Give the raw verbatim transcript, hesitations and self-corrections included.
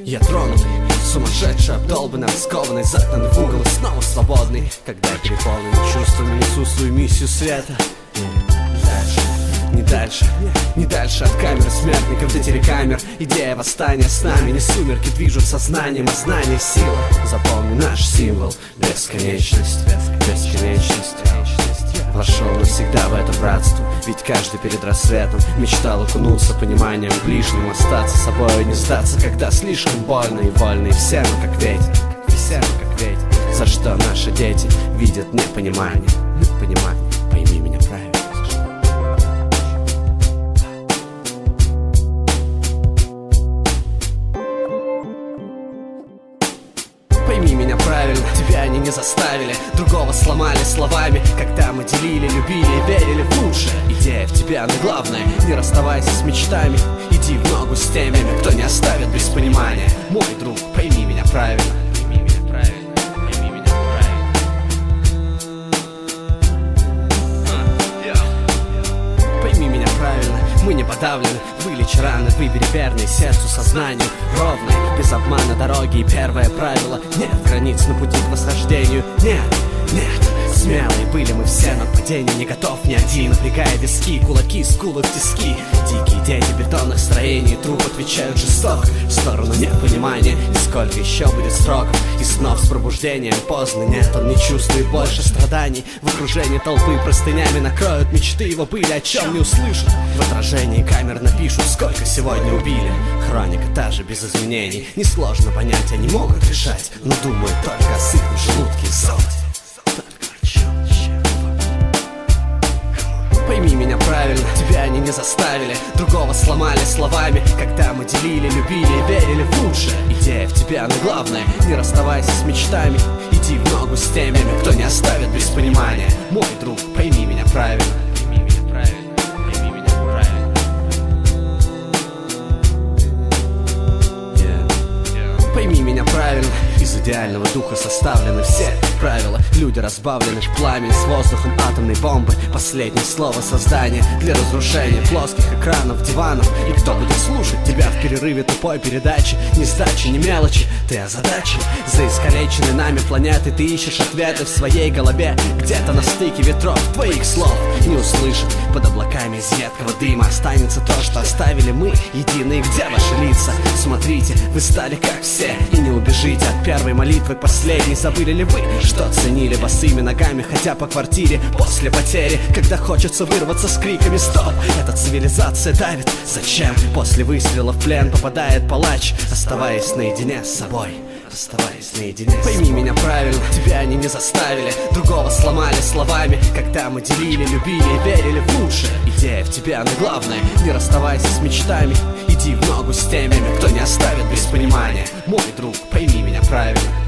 Я тронутый, сумасшедший, обдолбанный, раскованный, загнанный в угол и снова свободный. Когда переполнен чувствами, несу свою миссию света. Не дальше, не дальше от камер смертников до телекамер. Идея восстания с нами, не сумерки движут сознанием, а знание сила. Запомни наш символ, бесконечность, бесконечность. Вошел навсегда в это братство, ведь каждый перед рассветом мечтал окунуться пониманием ближним, остаться собой и не сдаться, когда слишком больно и вольно. И все мы как ветер, и все мы как ветер. За что наши дети видят непонимание, непонимание. Пойми меня правильно. Пойми меня правильно, тебя они не заставили, другого сломали словами. Когда мы делили, любили и верили в лучшее. Идея в тебя, но главное, не расставайся с мечтами. Иди в ногу с теми, кто не оставит без понимания. Мой друг, пойми меня правильно. Пойми меня правильно, пойми меня правильно. Пойми меня правильно, мы не подавлены. Вылечь раны, выбери верный сердцу, сознанию ровной, без обмана дороги. И первое правило: нет границ на пути к восхождению. Нет, нет, смелые были мы все, но к падению не готов ни один. Напрягая виски, кулаки, скулы в тиски. Дикие дети бетонных строений, труп отвечают жестоко в сторону непонимания. И сколько еще будет сроков и снов с пробуждением поздно. Нет, он не чувствует больше страданий. В окружении толпы простынями накроют мечты его были, о чем не услышат. В отражении камер напишут, сколько сегодня убили. Хроника та же, без изменений. Несложно понять, они могут решать, но думают только о сытном желудке и золоте. Пойми меня правильно, тебя они не заставили, другого сломали словами. Когда мы делили, любили и верили в лучшее. Идея в тебя, но главное, не расставайся с мечтами. Иди в ногу с теми, кто не оставит без понимания. Мой друг, пойми меня правильно. Пойми меня правильно, пойми меня правильно. Yeah. Yeah. Пойми меня правильно. Из идеального духа составлены все правила. Люди разбавлены в пламени, с воздухом атомной бомбы. Последнее слово создания для разрушения плоских экранов, диванов. И кто будет слушать тебя в перерыве тупой передачи? Ни сдачи, ни мелочи, ты озадачен. За искалеченной нами планеты ты ищешь ответы в своей голове. Где-то на стыке ветров твоих слов не услышат. Под облаками из едкого дыма останется то, что оставили мы единые. Где ваши лица? Смотрите, вы стали как все, и не убежите от первой молитвы к последней. Забыли ли вы, что ценили босыми ногами, ходя по квартире после потери? Когда хочется вырваться с криками «Стоп!» Эта цивилизация давит. Зачем? После выстрела в плен попадает палач, оставаясь наедине с собой. Оставаясь наедине. Пойми меня правильно, тебя они не заставили, другого сломали словами. Когда мы делили, любили и верили в лучшее. Идея в тебя, но главное, не расставайся с мечтами. Иди в ногу с теми, кто не оставит без понимания. Мой друг, пойми меня правильно.